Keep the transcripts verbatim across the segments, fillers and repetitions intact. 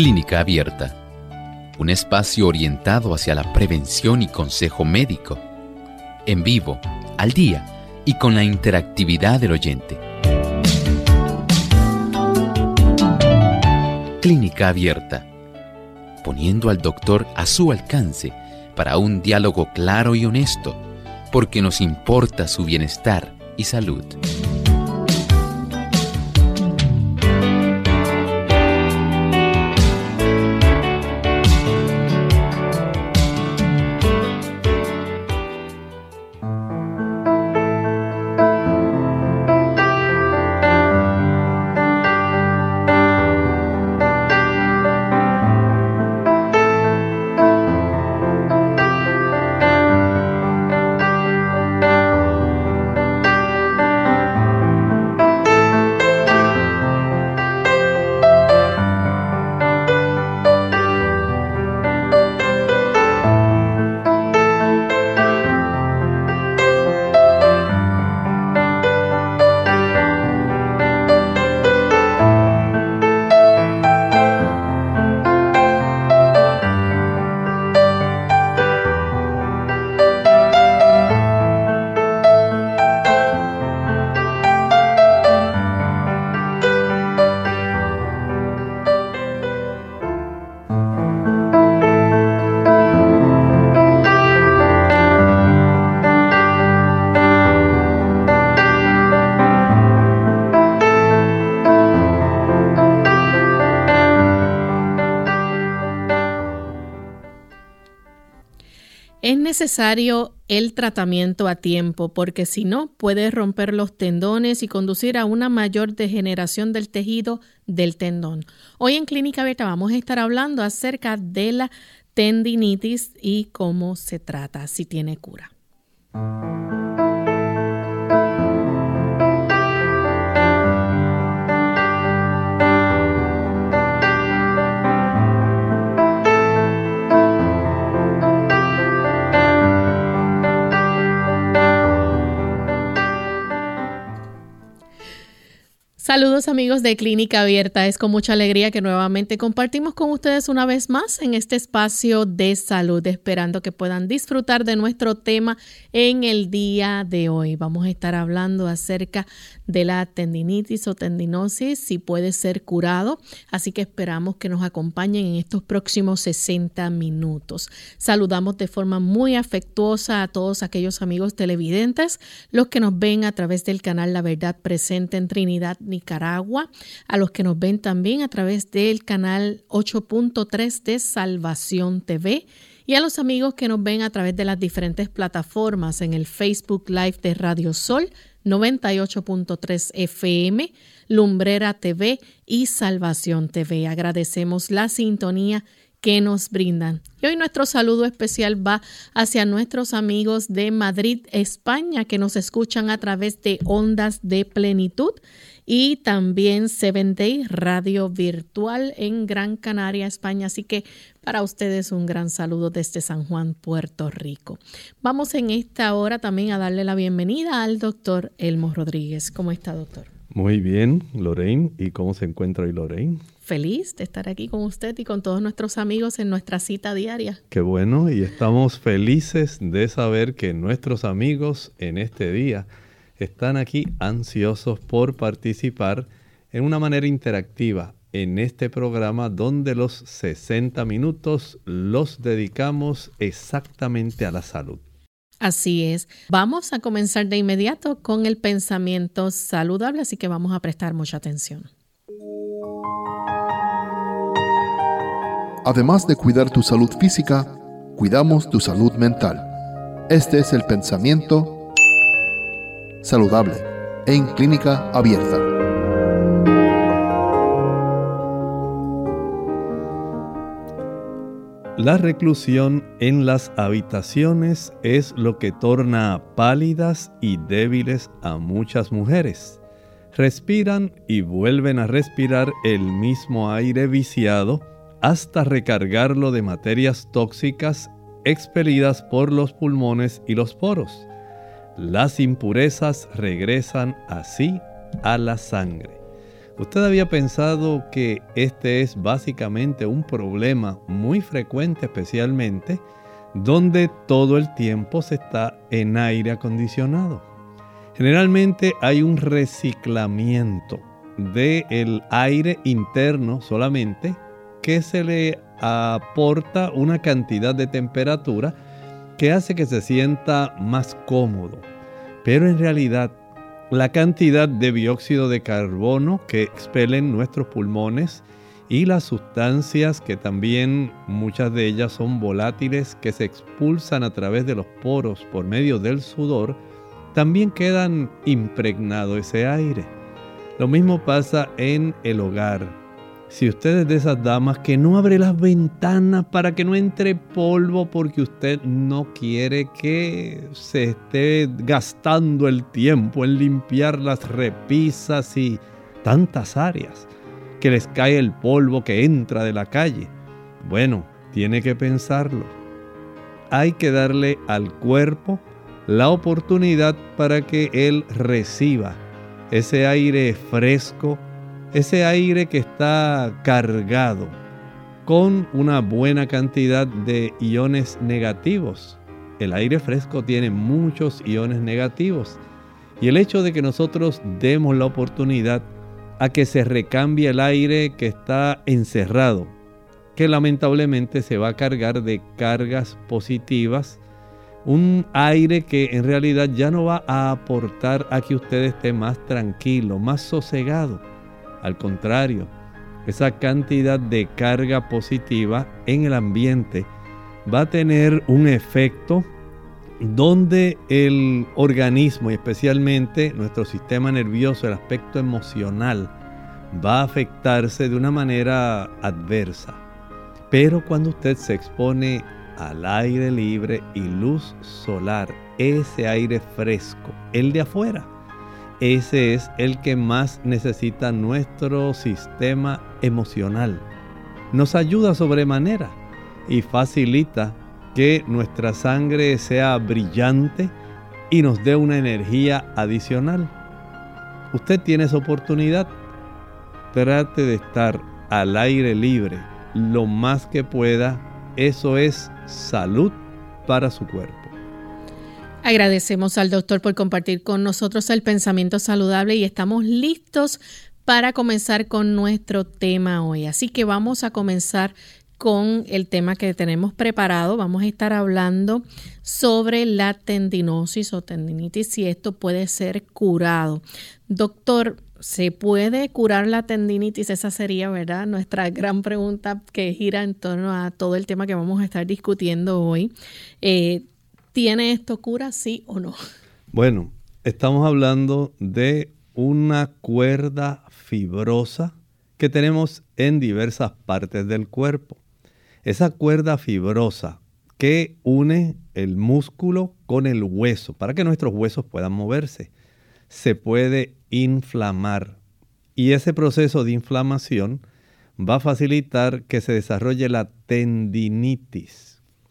Clínica Abierta, un espacio orientado hacia la prevención y consejo médico, en vivo, al día y con la interactividad del oyente. Clínica Abierta, poniendo al doctor a su alcance para un diálogo claro y honesto, porque nos importa su bienestar y salud. Es necesario el tratamiento a tiempo porque si no puede romper los tendones y conducir a una mayor degeneración del tejido del tendón. Hoy en Clínica Abierta vamos a estar hablando acerca de la tendinitis y cómo se trata, si tiene cura. Saludos amigos de Clínica Abierta, es con mucha alegría que nuevamente compartimos con ustedes una vez más en este espacio de salud, esperando que puedan disfrutar de nuestro tema en el día de hoy. Vamos a estar hablando acerca de la tendinitis o tendinosis, si puede ser curado, así que esperamos que nos acompañen en estos próximos sesenta minutos. Saludamos de forma muy afectuosa a todos aquellos amigos televidentes, los que nos ven a través del canal La Verdad Presente en Trinidad, Nicaragua, a los que nos ven también a través del canal ocho punto tres de Salvación T V y a los amigos que nos ven a través de las diferentes plataformas en el Facebook Live de Radio Sol noventa y ocho punto tres F M, Lumbrera T V y Salvación T V. Agradecemos la sintonía que nos brindan. Y hoy nuestro saludo especial va hacia nuestros amigos de Madrid, España, que nos escuchan a través de Ondas de Plenitud y también Seven Day Radio Virtual en Gran Canaria, España. Así que para ustedes un gran saludo desde San Juan, Puerto Rico. Vamos en esta hora también a darle la bienvenida al doctor Elmo Rodríguez. ¿Cómo está, doctor? Muy bien, Lorraine. ¿Y cómo se encuentra hoy, Lorraine? Feliz de estar aquí con usted y con todos nuestros amigos en nuestra cita diaria. Qué bueno, y estamos felices de saber que nuestros amigos en este día están aquí ansiosos por participar en una manera interactiva en este programa donde los sesenta minutos los dedicamos exactamente a la salud. Así es. Vamos a comenzar de inmediato con el pensamiento saludable, así que vamos a prestar mucha atención. Además de cuidar tu salud física, cuidamos tu salud mental. Este es el pensamiento saludable en Clínica Abierta. La reclusión en las habitaciones es lo que torna pálidas y débiles a muchas mujeres. Respiran y vuelven a respirar el mismo aire viciado hasta recargarlo de materias tóxicas expelidas por los pulmones y los poros. Las impurezas regresan así a la sangre. ¿Usted había pensado que este es básicamente un problema muy frecuente, especialmente donde todo el tiempo se está en aire acondicionado? Generalmente hay un reciclamiento del aire interno solamente, que se le aporta una cantidad de temperatura que hace que se sienta más cómodo. Pero en realidad, la cantidad de dióxido de carbono que expelen nuestros pulmones y las sustancias que también muchas de ellas son volátiles que se expulsan a través de los poros por medio del sudor, también quedan impregnado ese aire. Lo mismo pasa en el hogar. Si usted es de esas damas que no abre las ventanas para que no entre polvo porque usted no quiere que se esté gastando el tiempo en limpiar las repisas y tantas áreas, que les cae el polvo que entra de la calle, bueno, tiene que pensarlo. Hay que darle al cuerpo la oportunidad para que él reciba ese aire fresco, ese aire que está cargado con una buena cantidad de iones negativos. El aire fresco tiene muchos iones negativos. Y el hecho de que nosotros demos la oportunidad a que se recambie el aire que está encerrado, que lamentablemente se va a cargar de cargas positivas, un aire que en realidad ya no va a aportar a que usted esté más tranquilo, más sosegado. Al contrario, esa cantidad de carga positiva en el ambiente va a tener un efecto donde el organismo y especialmente nuestro sistema nervioso, el aspecto emocional, va a afectarse de una manera adversa. Pero cuando usted se expone al aire libre y luz solar, ese aire fresco, el de afuera, ese es el que más necesita nuestro sistema emocional. Nos ayuda sobremanera y facilita que nuestra sangre sea brillante y nos dé una energía adicional. Usted tiene esa oportunidad. Trate de estar al aire libre lo más que pueda. Eso es salud para su cuerpo. Agradecemos al doctor por compartir con nosotros el pensamiento saludable y estamos listos para comenzar con nuestro tema hoy. Así que vamos a comenzar con el tema que tenemos preparado. Vamos a estar hablando sobre la tendinosis o tendinitis, si esto puede ser curado. Doctor, ¿se puede curar la tendinitis? Esa sería, ¿verdad?, nuestra gran pregunta que gira en torno a todo el tema que vamos a estar discutiendo hoy. Eh, ¿Tiene esto cura, sí o no? Bueno, estamos hablando de una cuerda fibrosa que tenemos en diversas partes del cuerpo. Esa cuerda fibrosa que une el músculo con el hueso para que nuestros huesos puedan moverse, se puede inflamar. Y ese proceso de inflamación va a facilitar que se desarrolle la tendinitis.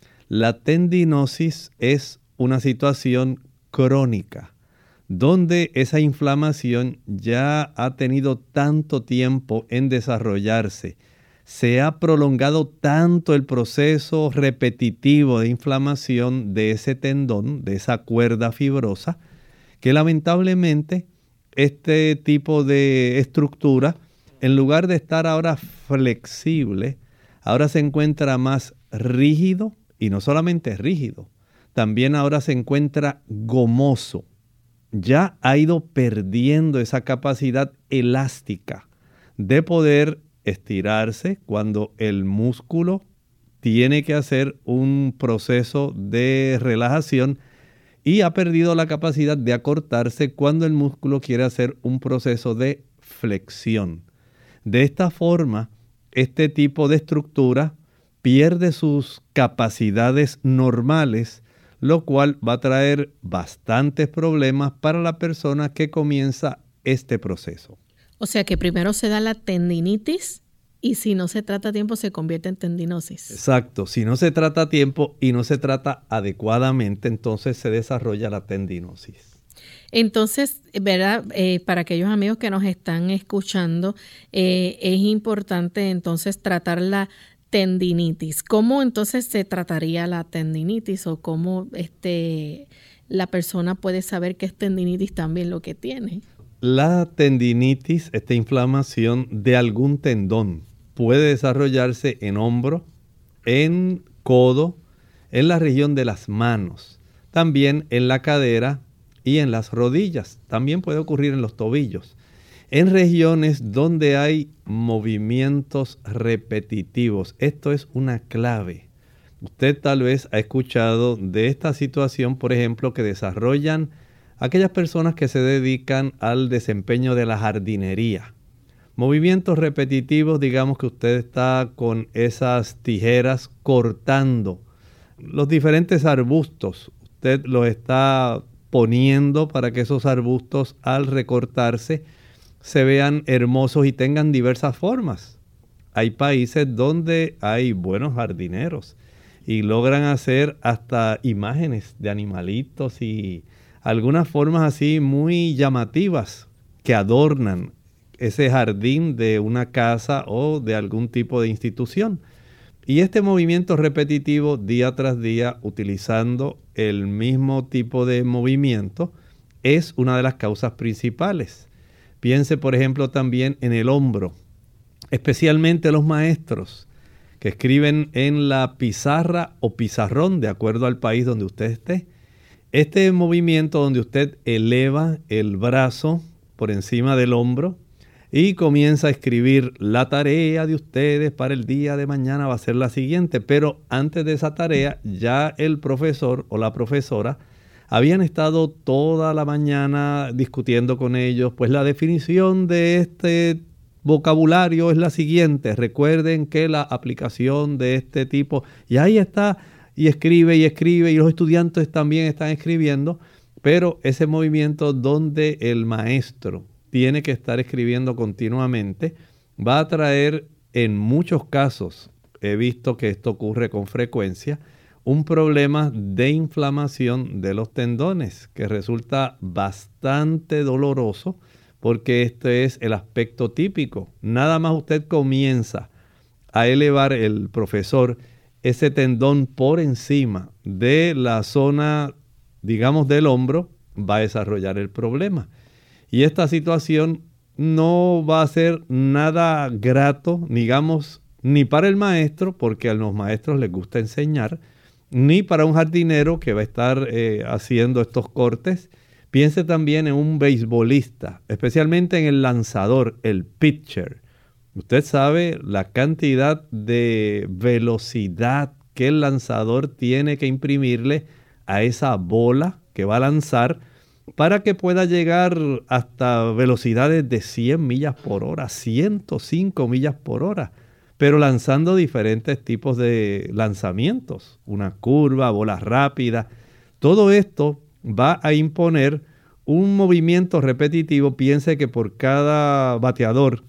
La tendinosis es una situación crónica, donde esa inflamación ya ha tenido tanto tiempo en desarrollarse, se ha prolongado tanto el proceso repetitivo de inflamación de ese tendón, de esa cuerda fibrosa, que lamentablemente este tipo de estructura, en lugar de estar ahora flexible, ahora se encuentra más rígido. Y no solamente rígido, también ahora se encuentra gomoso. Ya ha ido perdiendo esa capacidad elástica de poder estirarse cuando el músculo tiene que hacer un proceso de relajación y ha perdido la capacidad de acortarse cuando el músculo quiere hacer un proceso de flexión. De esta forma, este tipo de estructura pierde sus capacidades normales, lo cual va a traer bastantes problemas para la persona que comienza este proceso. O sea que primero se da la tendinitis y si no se trata a tiempo se convierte en tendinosis. Exacto, si no se trata a tiempo y no se trata adecuadamente, entonces se desarrolla la tendinosis. Entonces, ¿verdad? Eh, para aquellos amigos que nos están escuchando, eh, es importante entonces tratar la tendinitis. ¿Cómo entonces se trataría la tendinitis o cómo este, la persona puede saber que es tendinitis también lo que tiene? La tendinitis, esta inflamación de algún tendón, puede desarrollarse en hombro, en codo, en la región de las manos, también en la cadera y en las rodillas. También puede ocurrir en los tobillos. En regiones donde hay movimientos repetitivos. Esto es una clave. Usted tal vez ha escuchado de esta situación, por ejemplo, que desarrollan aquellas personas que se dedican al desempeño de la jardinería. Movimientos repetitivos, digamos que usted está con esas tijeras cortando los diferentes arbustos. Usted los está poniendo para que esos arbustos al recortarse se vean hermosos y tengan diversas formas. Hay países donde hay buenos jardineros y logran hacer hasta imágenes de animalitos y algunas formas así muy llamativas que adornan ese jardín de una casa o de algún tipo de institución. Y este movimiento repetitivo día tras día, utilizando el mismo tipo de movimiento, es una de las causas principales. Piense, por ejemplo, también en el hombro, especialmente los maestros que escriben en la pizarra o pizarrón, de acuerdo al país donde usted esté. Este movimiento donde usted eleva el brazo por encima del hombro y comienza a escribir la tarea de ustedes para el día de mañana va a ser la siguiente, pero antes de esa tarea ya el profesor o la profesora habían estado toda la mañana discutiendo con ellos, pues la definición de este vocabulario es la siguiente. Recuerden que la aplicación de este tipo, y ahí está, y escribe y escribe, y los estudiantes también están escribiendo, pero ese movimiento donde el maestro tiene que estar escribiendo continuamente va a traer en muchos casos, he visto que esto ocurre con frecuencia, un problema de inflamación de los tendones que resulta bastante doloroso porque este es el aspecto típico. Nada más usted comienza a elevar el profesor ese tendón por encima de la zona, digamos, del hombro, va a desarrollar el problema. Y esta situación no va a ser nada grato, digamos, ni para el maestro, porque a los maestros les gusta enseñar, ni para un jardinero que va a estar eh, haciendo estos cortes. Piense también en un beisbolista, especialmente en el lanzador, el pitcher. Usted sabe la cantidad de velocidad que el lanzador tiene que imprimirle a esa bola que va a lanzar para que pueda llegar hasta velocidades de cien millas por hora, ciento cinco millas por hora. Pero lanzando diferentes tipos de lanzamientos, una curva, bolas rápidas. Todo esto va a imponer un movimiento repetitivo. Piense que por cada bateador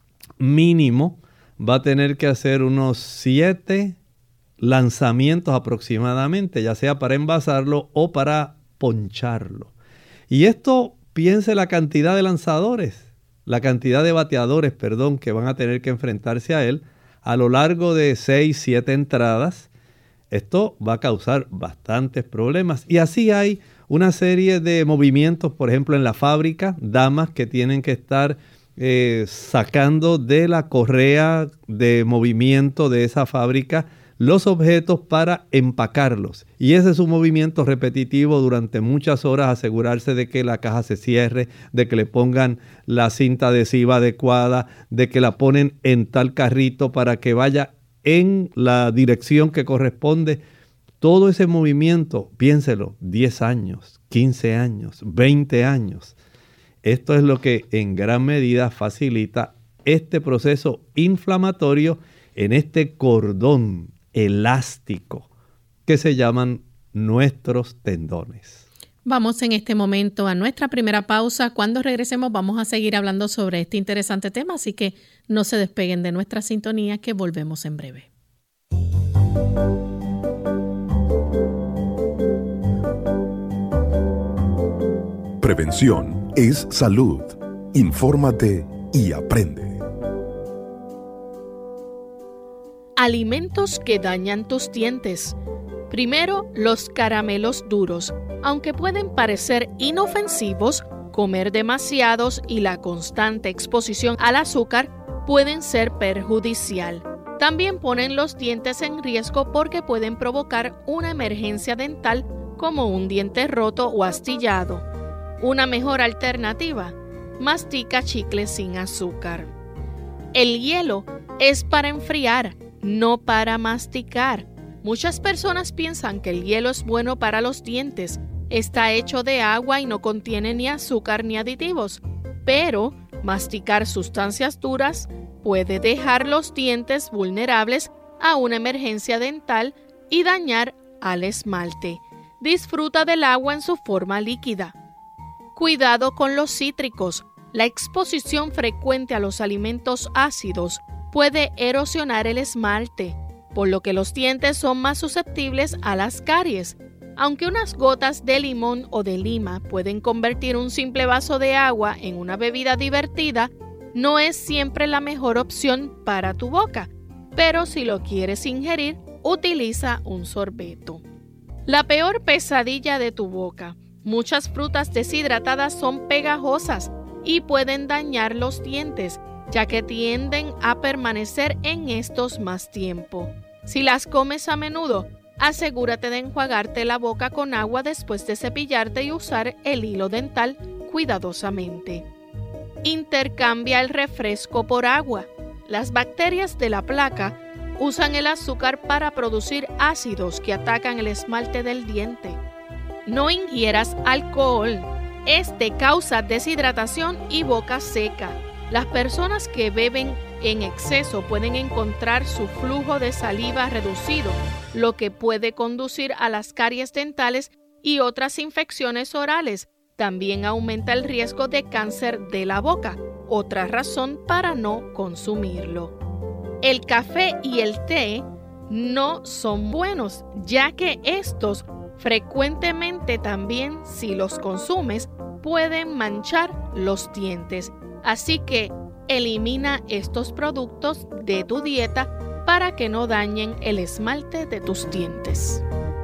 mínimo va a tener que hacer unos siete lanzamientos aproximadamente, ya sea para envasarlo o para poncharlo. Y esto, piense la cantidad de lanzadores, la cantidad de bateadores, perdón, que van a tener que enfrentarse a él a lo largo de seis, siete entradas. Esto va a causar bastantes problemas. Y así hay una serie de movimientos, por ejemplo, en la fábrica, damas que tienen que estar eh, sacando de la correa de movimiento de esa fábrica los objetos para empacarlos. Y ese es un movimiento repetitivo durante muchas horas, asegurarse de que la caja se cierre, de que le pongan la cinta adhesiva adecuada, de que la ponen en tal carrito para que vaya en la dirección que corresponde. Todo ese movimiento, piénselo, diez años, quince años, veinte años. Esto es lo que en gran medida facilita este proceso inflamatorio en este cordón elástico que se llaman nuestros tendones. Vamos en este momento a nuestra primera pausa. Cuando regresemos vamos a seguir hablando sobre este interesante tema, así que no se despeguen de nuestra sintonía, que volvemos en breve. Prevención es salud. Infórmate y aprende. Alimentos que dañan tus dientes. Primero, los caramelos duros. Aunque pueden parecer inofensivos, comer demasiados y la constante exposición al azúcar pueden ser perjudicial. También ponen los dientes en riesgo porque pueden provocar una emergencia dental como un diente roto o astillado. Una mejor alternativa: mastica chicles sin azúcar. El hielo es para enfriar, no para masticar. Muchas personas piensan que el hielo es bueno para los dientes. Está hecho de agua y no contiene ni azúcar ni aditivos. Pero masticar sustancias duras puede dejar los dientes vulnerables a una emergencia dental y dañar al esmalte. Disfruta del agua en su forma líquida. Cuidado con los cítricos. La exposición frecuente a los alimentos ácidos puede erosionar el esmalte, por lo que los dientes son más susceptibles a las caries. Aunque unas gotas de limón o de lima pueden convertir un simple vaso de agua en una bebida divertida, no es siempre la mejor opción para tu boca, pero si lo quieres ingerir, utiliza un sorbeto. La peor pesadilla de tu boca. Muchas frutas deshidratadas son pegajosas y pueden dañar los dientes, ya que tienden a permanecer en estos más tiempo. Si las comes a menudo, asegúrate de enjuagarte la boca con agua después de cepillarte y usar el hilo dental cuidadosamente. Intercambia el refresco por agua. Las bacterias de la placa usan el azúcar para producir ácidos que atacan el esmalte del diente. No ingieras alcohol. Este causa deshidratación y boca seca. Las personas que beben en exceso pueden encontrar su flujo de saliva reducido, lo que puede conducir a las caries dentales y otras infecciones orales. También aumenta el riesgo de cáncer de la boca, otra razón para no consumirlo. El café y el té no son buenos, ya que estos frecuentemente también, si los consumes, pueden manchar los dientes. Así que elimina estos productos de tu dieta para que no dañen el esmalte de tus dientes.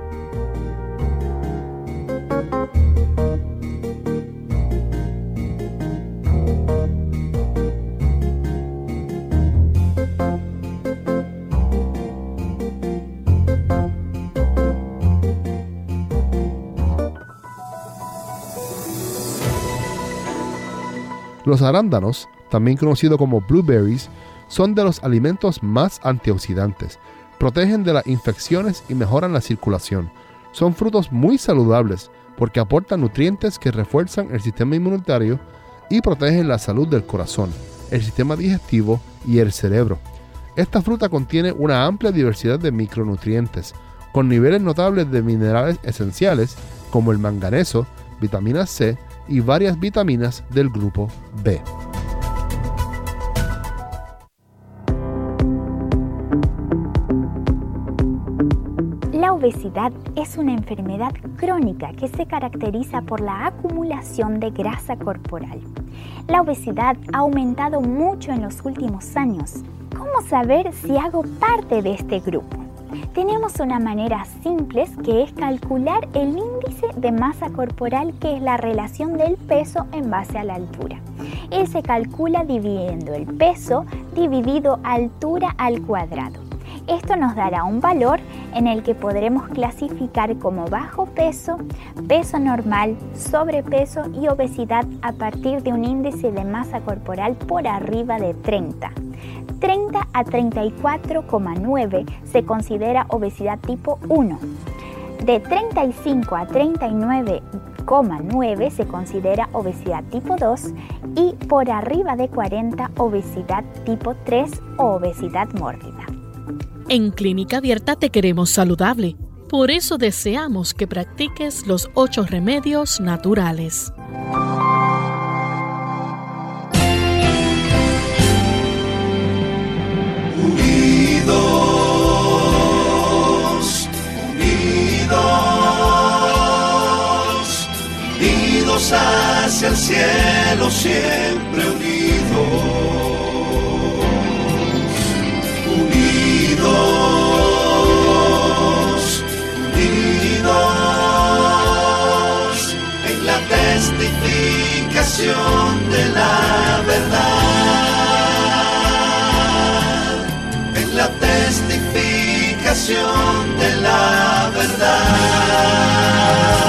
Los arándanos, también conocidos como blueberries, son de los alimentos más antioxidantes. Protegen de las infecciones y mejoran la circulación. Son frutos muy saludables porque aportan nutrientes que refuerzan el sistema inmunitario y protegen la salud del corazón, el sistema digestivo y el cerebro. Esta fruta contiene una amplia diversidad de micronutrientes, con niveles notables de minerales esenciales como el manganeso, vitamina C y varias vitaminas del grupo B. La obesidad es una enfermedad crónica que se caracteriza por la acumulación de grasa corporal. La obesidad ha aumentado mucho en los últimos años. ¿Cómo saber si hago parte de este grupo? Tenemos una manera simple que es calcular el índice de masa corporal, que es la relación del peso en base a la altura. Él se calcula dividiendo el peso dividido altura al cuadrado. Esto nos dará un valor en el que podremos clasificar como bajo peso, peso normal, sobrepeso y obesidad a partir de un índice de masa corporal por arriba de treinta. treinta a treinta y cuatro coma nueve se considera obesidad tipo uno. De treinta y cinco a treinta y nueve coma nueve se considera obesidad tipo dos y por arriba de cuarenta obesidad tipo tres o obesidad mórbida. En Clínica Abierta te queremos saludable. Por eso deseamos que practiques los ocho remedios naturales. Unidos, unidos, unidos a cielo siempre unidos, unidos, unidos en la testificación de la verdad, en la testificación de la verdad.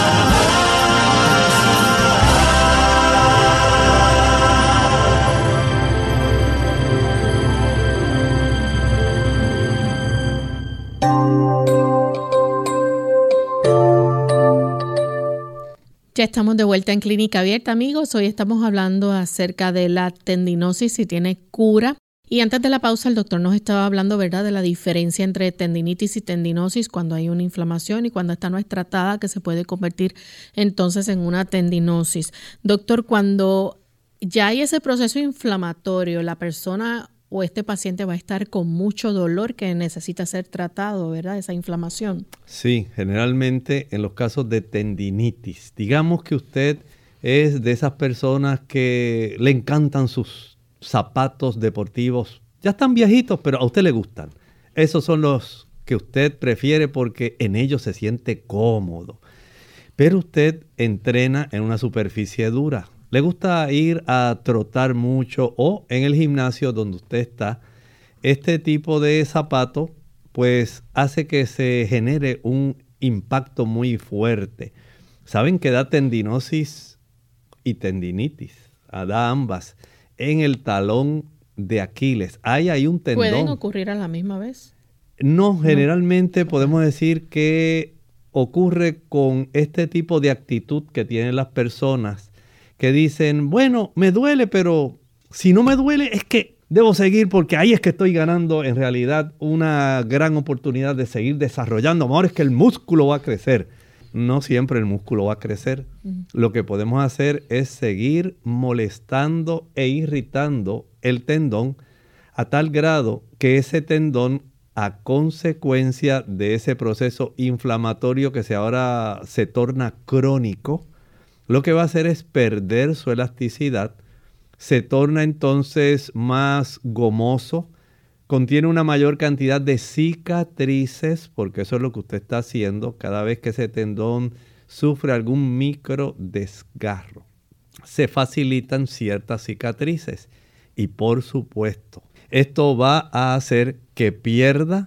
Ya estamos de vuelta en Clínica Abierta, amigos. Hoy estamos hablando acerca de la tendinosis, si tiene cura. Y antes de la pausa, el doctor nos estaba hablando, ¿verdad?, de la diferencia entre tendinitis y tendinosis cuando hay una inflamación y cuando esta no es tratada, que se puede convertir entonces en una tendinosis. Doctor, cuando ya hay ese proceso inflamatorio, la persona o este paciente va a estar con mucho dolor que necesita ser tratado, ¿verdad?, esa inflamación. Sí, generalmente en los casos de tendinitis, digamos que usted es de esas personas que le encantan sus zapatos deportivos, ya están viejitos, pero a usted le gustan. Esos son los que usted prefiere porque en ellos se siente cómodo. Pero usted entrena en una superficie dura. Le gusta ir a trotar mucho o en el gimnasio donde usted está. Este tipo de zapato pues hace que se genere un impacto muy fuerte. ¿Saben que da tendinosis y tendinitis? Da ambas. En el talón de Aquiles. Ahí hay un tendón. ¿Pueden ocurrir a la misma vez? No, generalmente no. Podemos decir que ocurre con este tipo de actitud que tienen las personas que dicen, bueno, me duele, pero si no me duele es que debo seguir porque ahí es que estoy ganando en realidad una gran oportunidad de seguir desarrollando. Ahora es que el músculo va a crecer. No siempre el músculo va a crecer. Uh-huh. Lo que podemos hacer es seguir molestando e irritando el tendón a tal grado que ese tendón, a consecuencia de ese proceso inflamatorio que se ahora se torna crónico, lo que va a hacer es perder su elasticidad, se torna entonces más gomoso, contiene una mayor cantidad de cicatrices, porque eso es lo que usted está haciendo cada vez que ese tendón sufre algún micro desgarro. Se facilitan ciertas cicatrices y por supuesto, esto va a hacer que pierda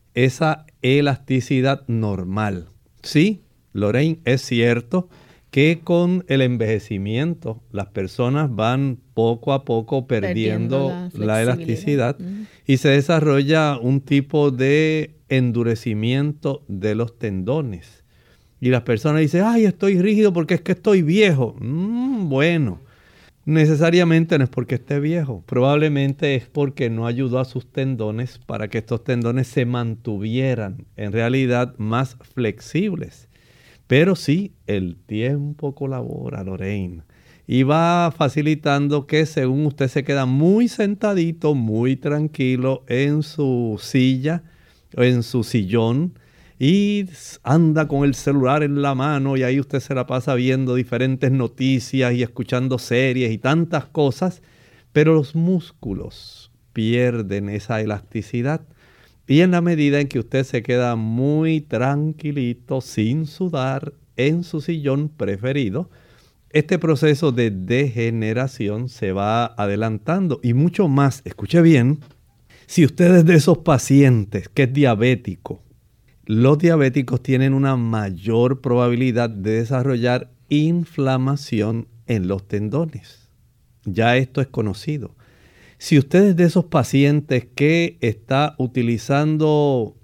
esa elasticidad normal. Sí, Lorraine, es cierto que con el envejecimiento las personas van poco a poco perdiendo, perdiendo la, la elasticidad uh-huh. y se desarrolla un tipo de endurecimiento de los tendones. Y las personas dicen, ay, estoy rígido porque es que estoy viejo. Mm, bueno, necesariamente no es porque esté viejo. Probablemente es porque no ayudó a sus tendones para que estos tendones se mantuvieran en realidad más flexibles. Pero sí, el tiempo colabora, Lorraine, y va facilitando que según usted se queda muy sentadito, muy tranquilo en su silla o en su sillón y anda con el celular en la mano y ahí usted se la pasa viendo diferentes noticias y escuchando series y tantas cosas, pero los músculos pierden esa elasticidad. Y en la medida en que usted se queda muy tranquilito, sin sudar, en su sillón preferido, este proceso de degeneración se va adelantando. Y mucho más, escuche bien, si usted es de esos pacientes que es diabético, los diabéticos tienen una mayor probabilidad de desarrollar inflamación en los tendones. Ya esto es conocido. Si usted es de esos pacientes que está utilizando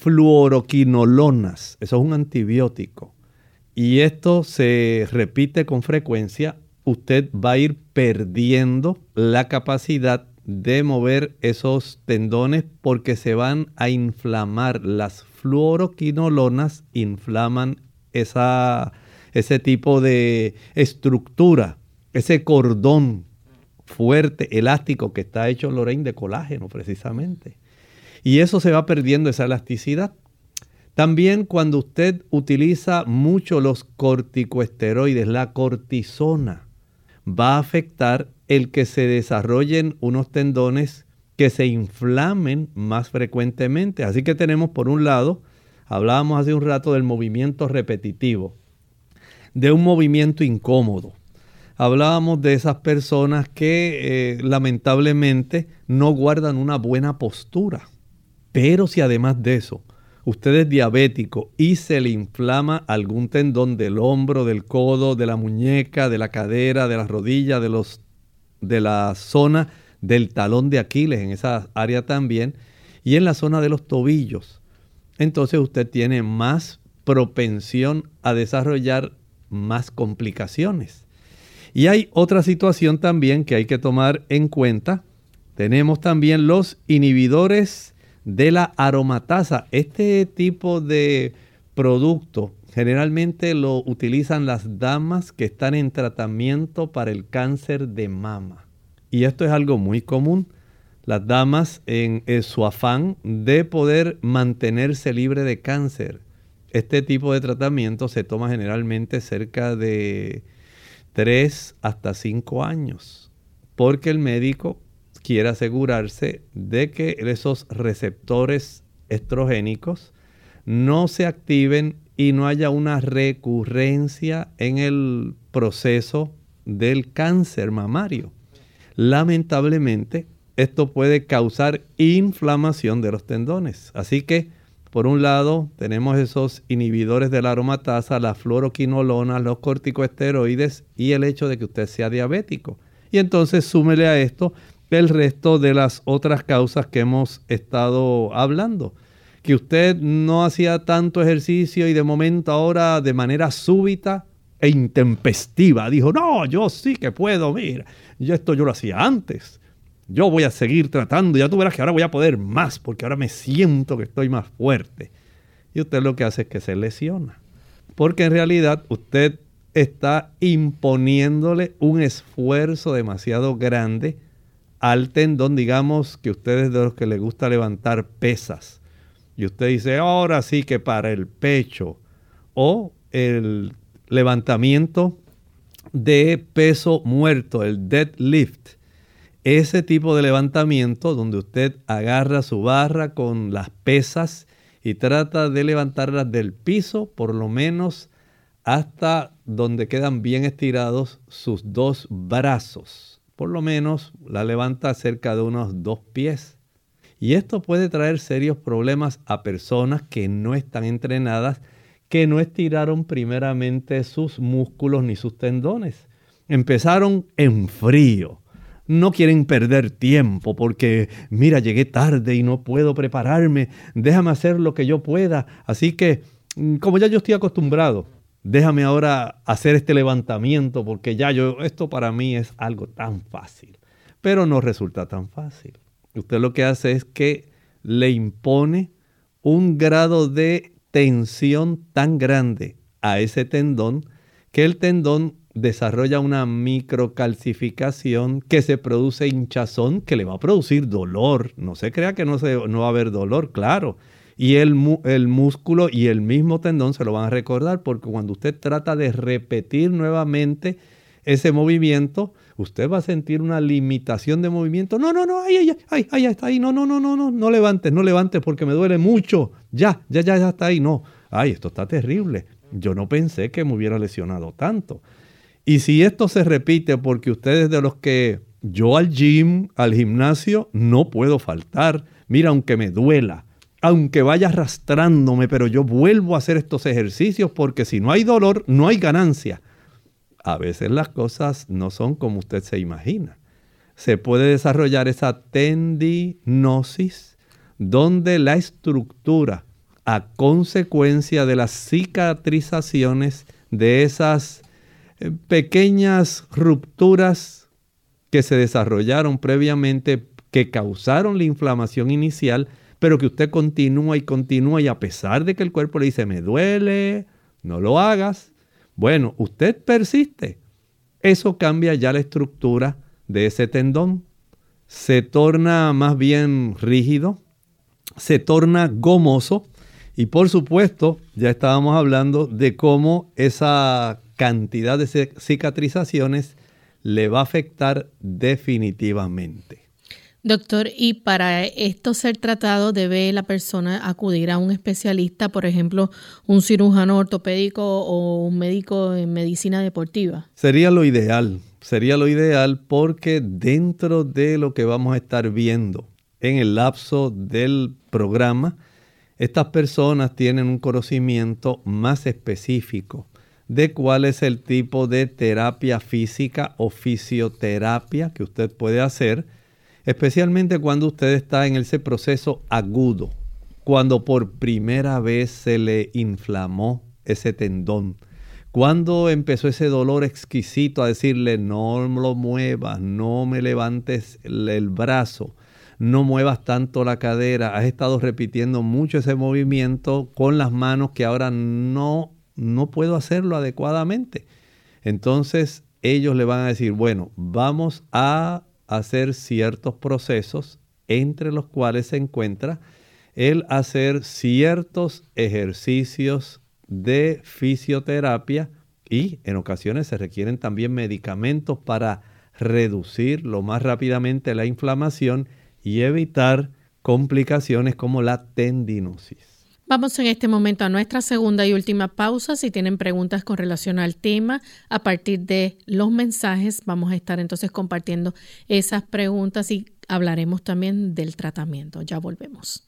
fluoroquinolonas, eso es un antibiótico, y esto se repite con frecuencia, usted va a ir perdiendo la capacidad de mover esos tendones porque se van a inflamar. Las fluoroquinolonas inflaman esa, ese tipo de estructura, ese cordón fuerte, elástico, que está hecho, Lorraine, de colágeno precisamente. Y eso se va perdiendo, esa elasticidad. También cuando usted utiliza mucho los corticosteroides, la cortisona, va a afectar el que se desarrollen unos tendones que se inflamen más frecuentemente. Así que tenemos por un lado, hablábamos hace un rato del movimiento repetitivo, de un movimiento incómodo. Hablábamos de esas personas que eh, lamentablemente no guardan una buena postura. Pero si además de eso, usted es diabético y se le inflama algún tendón del hombro, del codo, de la muñeca, de la cadera, de la rodilla, de, los, de la zona del talón de Aquiles, en esa área también, y en la zona de los tobillos, entonces usted tiene más propensión a desarrollar más complicaciones. Y hay otra situación también que hay que tomar en cuenta. Tenemos también los inhibidores de la aromatasa. Este tipo de producto generalmente lo utilizan las damas que están en tratamiento para el cáncer de mama. Y esto es algo muy común. Las damas en, en su afán de poder mantenerse libre de cáncer. Este tipo de tratamiento se toma generalmente cerca de tres hasta cinco años. Porque el médico quiere asegurarse de que esos receptores estrogénicos no se activen y no haya una recurrencia en el proceso del cáncer mamario. Lamentablemente, esto puede causar inflamación de los tendones. Así que, por un lado, tenemos esos inhibidores de la aromatasa, la fluoroquinolona, los corticosteroides y el hecho de que usted sea diabético. Y entonces súmele a esto el resto de las otras causas que hemos estado hablando. Que usted no hacía tanto ejercicio y de momento ahora de manera súbita e intempestiva dijo, no, yo sí que puedo, mira, yo esto yo lo hacía antes. Yo voy a seguir tratando, ya tú verás que ahora voy a poder más porque ahora me siento que estoy más fuerte. Y usted lo que hace es que se lesiona. Porque en realidad usted está imponiéndole un esfuerzo demasiado grande al tendón. Digamos que usted es de los que le gusta levantar pesas. Y usted dice, ahora sí que para el pecho o el levantamiento de peso muerto, el deadlift. Ese tipo de levantamiento donde usted agarra su barra con las pesas y trata de levantarlas del piso por lo menos hasta donde quedan bien estirados sus dos brazos. Por lo menos la levanta cerca de unos dos pies. Y esto puede traer serios problemas a personas que no están entrenadas, que no estiraron primeramente sus músculos ni sus tendones. Empezaron en frío. No quieren perder tiempo porque, mira, llegué tarde y no puedo prepararme. Déjame hacer lo que yo pueda. Así que, como ya yo estoy acostumbrado, déjame ahora hacer este levantamiento porque ya yo, esto para mí es algo tan fácil. Pero no resulta tan fácil. Usted lo que hace es que le impone un grado de tensión tan grande a ese tendón que el tendón desarrolla una microcalcificación que se produce hinchazón que le va a producir dolor. No se crea que no, se, no va a haber dolor, claro. Y el, el músculo y el mismo tendón se lo van a recordar porque cuando usted trata de repetir nuevamente ese movimiento, usted va a sentir una limitación de movimiento. No, no, no, ay, ay, ay, ay, está ahí. No, no, no, no, no, no levantes, no levantes porque me duele mucho. Ya, ya, ya, ya está ahí. No, ay, esto está terrible. Yo no pensé que me hubiera lesionado tanto. Y si esto se repite porque usted es de los que yo al gym, al gimnasio, no puedo faltar. Mira, aunque me duela, aunque vaya arrastrándome, pero yo vuelvo a hacer estos ejercicios porque si no hay dolor, no hay ganancia. A veces las cosas no son como usted se imagina. Se puede desarrollar esa tendinosis donde la estructura, a consecuencia de las cicatrizaciones de esas pequeñas rupturas que se desarrollaron previamente, que causaron la inflamación inicial, pero que usted continúa y continúa y a pesar de que el cuerpo le dice, me duele, no lo hagas. Bueno, usted persiste. Eso cambia ya la estructura de ese tendón. Se torna más bien rígido, se torna gomoso y por supuesto ya estábamos hablando de cómo esa cantidad de cicatrizaciones le va a afectar definitivamente. Doctor, y para esto ser tratado, ¿debe la persona acudir a un especialista, por ejemplo, un cirujano ortopédico o un médico en medicina deportiva? Sería lo ideal, sería lo ideal porque dentro de lo que vamos a estar viendo en el lapso del programa, estas personas tienen un conocimiento más específico de cuál es el tipo de terapia física o fisioterapia que usted puede hacer, especialmente cuando usted está en ese proceso agudo, cuando por primera vez se le inflamó ese tendón, cuando empezó ese dolor exquisito a decirle no lo muevas, no me levantes el, el brazo, no muevas tanto la cadera, has estado repitiendo mucho ese movimiento con las manos que ahora no, no puedo hacerlo adecuadamente. Entonces ellos le van a decir, bueno, vamos a hacer ciertos procesos entre los cuales se encuentra el hacer ciertos ejercicios de fisioterapia y en ocasiones se requieren también medicamentos para reducir lo más rápidamente la inflamación y evitar complicaciones como la tendinosis. Vamos en este momento a nuestra segunda y última pausa. Si tienen preguntas con relación al tema, a partir de los mensajes vamos a estar entonces compartiendo esas preguntas y hablaremos también del tratamiento. Ya volvemos.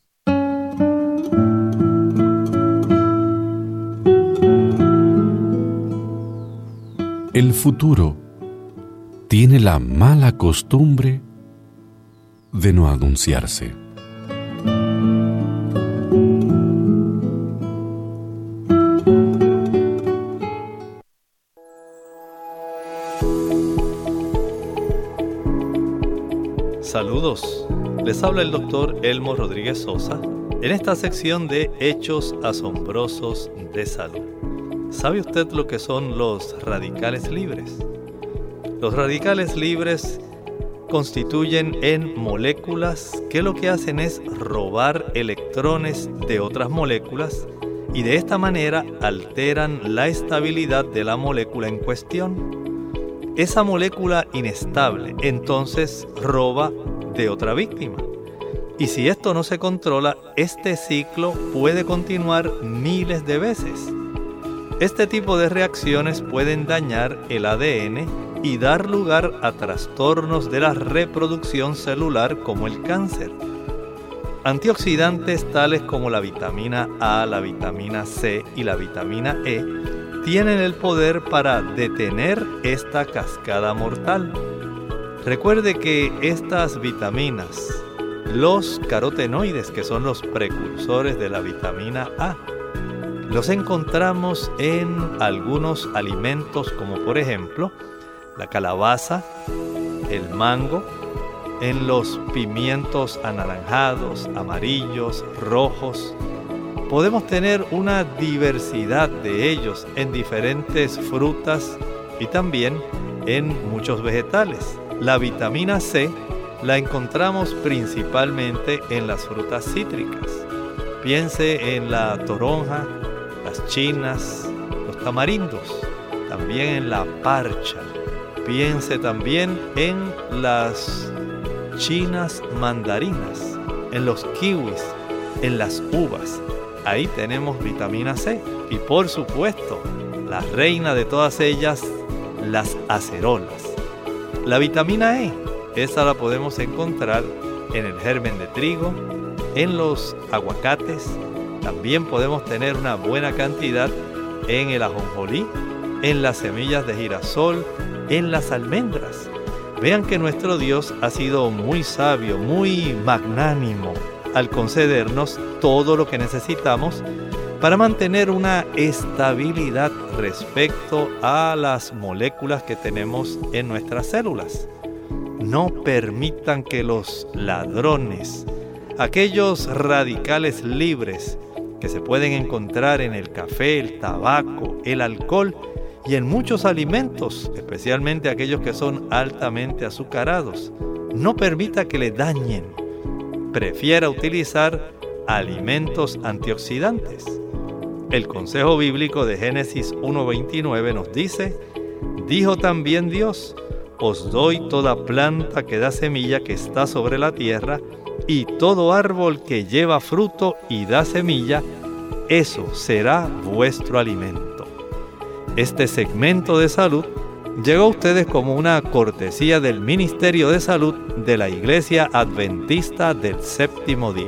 El futuro tiene la mala costumbre de no anunciarse. Saludos, les habla el doctor Elmo Rodríguez Sosa en esta sección de Hechos Asombrosos de Salud. ¿Sabe usted lo que son los radicales libres? Los radicales libres constituyen en moléculas que lo que hacen es robar electrones de otras moléculas y de esta manera alteran la estabilidad de la molécula en cuestión. Esa molécula inestable entonces roba de otra víctima. Y si esto no se controla, este ciclo puede continuar miles de veces. Este tipo de reacciones pueden dañar el A D N y dar lugar a trastornos de la reproducción celular como el cáncer. Antioxidantes tales como la vitamina A, la vitamina C y la vitamina E tienen el poder para detener esta cascada mortal. Recuerde que estas vitaminas, los carotenoides, que son los precursores de la vitamina A, los encontramos en algunos alimentos como por ejemplo la calabaza, el mango, en los pimientos anaranjados, amarillos, rojos. Podemos tener una diversidad de ellos en diferentes frutas y también en muchos vegetales. La vitamina C la encontramos principalmente en las frutas cítricas. Piense en la toronja, las chinas, los tamarindos, también en la parcha. Piense también en las chinas mandarinas, en los kiwis, en las uvas. Ahí tenemos vitamina C. Y por supuesto, la reina de todas ellas, las acerolas. La vitamina E, esa la podemos encontrar en el germen de trigo, en los aguacates. También podemos tener una buena cantidad en el ajonjolí, en las semillas de girasol, en las almendras. Vean que nuestro Dios ha sido muy sabio, muy magnánimo al concedernos todo lo que necesitamos para mantener una estabilidad respecto a las moléculas que tenemos en nuestras células. No permitan que los ladrones, aquellos radicales libres que se pueden encontrar en el café, el tabaco, el alcohol y en muchos alimentos, especialmente aquellos que son altamente azucarados, no permita que le dañen. Prefiera utilizar alimentos antioxidantes. El consejo bíblico de Génesis uno veintinueve nos dice: dijo también Dios, os doy toda planta que da semilla que está sobre la tierra, y todo árbol que lleva fruto y da semilla, eso será vuestro alimento. Este segmento de salud llegó a ustedes como una cortesía del Ministerio de Salud de la Iglesia Adventista del Séptimo Día.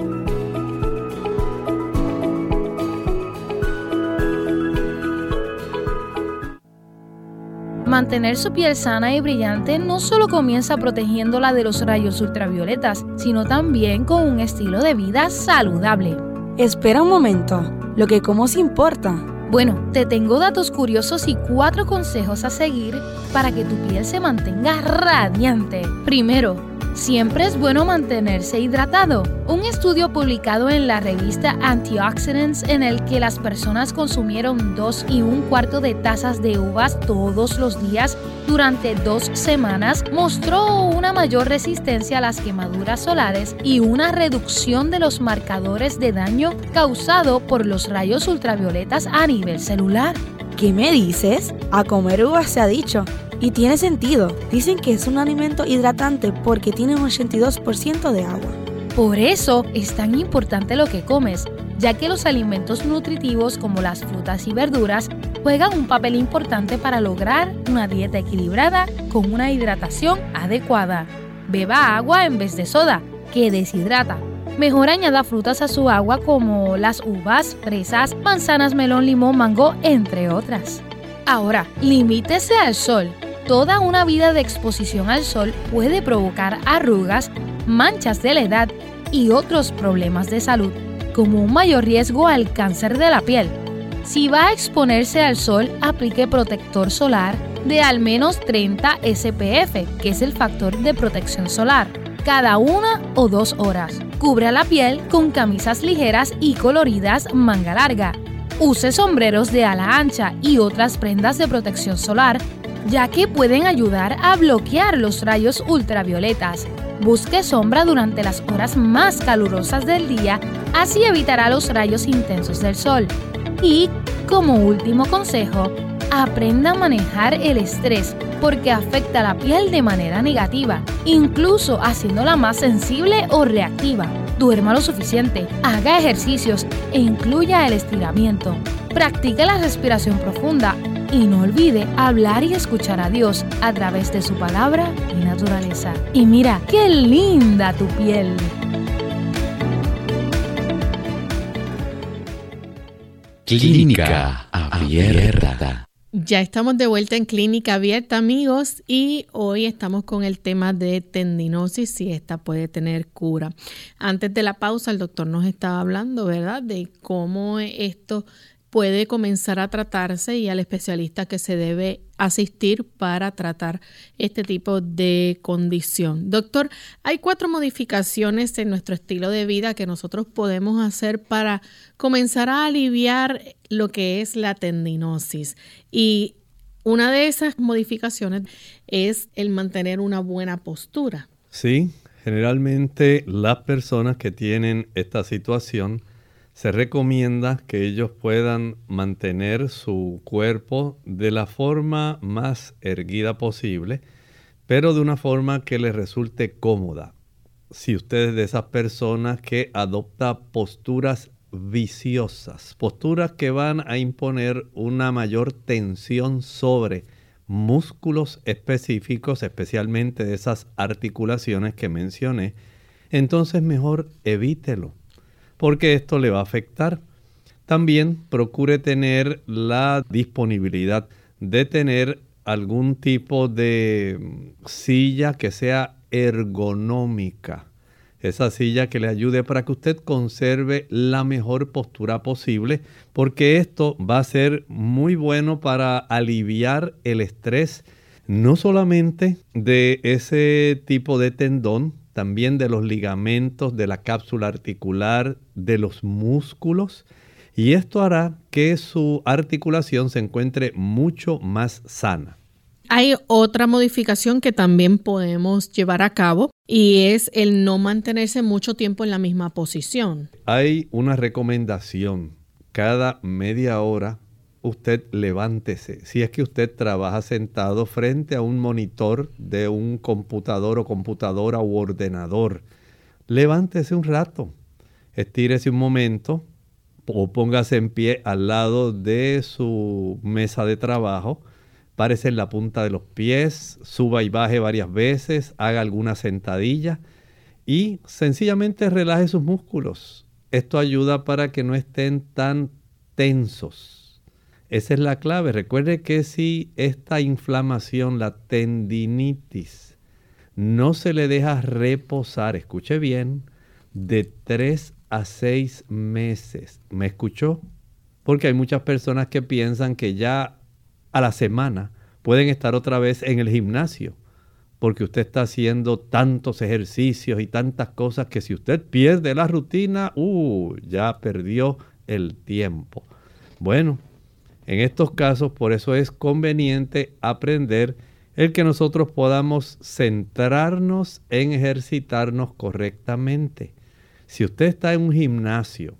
Mantener su piel sana y brillante no solo comienza protegiéndola de los rayos ultravioletas, sino también con un estilo de vida saludable. Espera un momento, lo que como se importa. Bueno, te tengo datos curiosos y cuatro consejos a seguir para que tu piel se mantenga radiante. Primero, siempre es bueno mantenerse hidratado. Un estudio publicado en la revista Antioxidants, en el que las personas consumieron dos y un cuarto de tazas de uvas todos los días durante dos semanas, mostró una mayor resistencia a las quemaduras solares y una reducción de los marcadores de daño causado por los rayos ultravioletas a nivel celular. ¿Qué me dices? A comer uvas se ha dicho. Y tiene sentido. Dicen que es un alimento hidratante porque tiene un ochenta y dos por ciento de agua. Por eso es tan importante lo que comes, ya que los alimentos nutritivos como las frutas y verduras juegan un papel importante para lograr una dieta equilibrada con una hidratación adecuada. Beba agua en vez de soda, que deshidrata. Mejor añada frutas a su agua como las uvas, fresas, manzanas, melón, limón, mango, entre otras. Ahora, limítese al sol. Toda una vida de exposición al sol puede provocar arrugas, manchas de la edad y otros problemas de salud, como un mayor riesgo al cáncer de la piel. Si va a exponerse al sol, aplique protector solar de al menos treinta S P F, que es el factor de protección solar, cada una o dos horas. Cubra la piel con camisas ligeras y coloridas manga larga. Use sombreros de ala ancha y otras prendas de protección solar, ya que pueden ayudar a bloquear los rayos ultravioletas. Busque sombra durante las horas más calurosas del día, así evitará los rayos intensos del sol. Y, como último consejo, aprenda a manejar el estrés, porque afecta la piel de manera negativa, incluso haciéndola más sensible o reactiva. Duerma lo suficiente, haga ejercicios e incluya el estiramiento. Practique la respiración profunda y no olvide hablar y escuchar a Dios a través de su palabra y naturaleza. Y mira, qué linda tu piel. Clínica Abierta. Ya estamos de vuelta en Clínica Abierta, amigos, y hoy estamos con el tema de tendinosis, si esta puede tener cura. Antes de la pausa, el doctor nos estaba hablando, ¿verdad?, de cómo esto puede comenzar a tratarse y al especialista que se debe asistir para tratar este tipo de condición. Doctor, hay cuatro modificaciones en nuestro estilo de vida que nosotros podemos hacer para comenzar a aliviar lo que es la tendinosis. Y una de esas modificaciones es el mantener una buena postura. Sí, generalmente las personas que tienen esta situación se recomienda que ellos puedan mantener su cuerpo de la forma más erguida posible, pero de una forma que les resulte cómoda. Si usted es de esas personas que adopta posturas viciosas, posturas que van a imponer una mayor tensión sobre músculos específicos, especialmente de esas articulaciones que mencioné, entonces mejor evítelo, porque esto le va a afectar. También procure tener la disponibilidad de tener algún tipo de silla que sea ergonómica. Esa silla que le ayude para que usted conserve la mejor postura posible, porque esto va a ser muy bueno para aliviar el estrés, no solamente de ese tipo de tendón, también de los ligamentos, de la cápsula articular, de los músculos, y esto hará que su articulación se encuentre mucho más sana. Hay otra modificación que también podemos llevar a cabo y es el no mantenerse mucho tiempo en la misma posición. Hay una recomendación: cada media hora usted levántese. Si es que usted trabaja sentado frente a un monitor de un computador o computadora u ordenador, levántese un rato, estírese un momento o póngase en pie al lado de su mesa de trabajo, párese en la punta de los pies, suba y baje varias veces, haga alguna sentadilla y sencillamente relaje sus músculos. Esto ayuda para que no estén tan tensos. Esa es la clave. Recuerde que si esta inflamación, la tendinitis, no se le deja reposar, escuche bien, de tres a seis meses. ¿Me escuchó? Porque hay muchas personas que piensan que ya a la semana pueden estar otra vez en el gimnasio, porque usted está haciendo tantos ejercicios y tantas cosas que si usted pierde la rutina, uh, ya perdió el tiempo. Bueno, en estos casos, por eso es conveniente aprender el que nosotros podamos centrarnos en ejercitarnos correctamente. Si usted está en un gimnasio,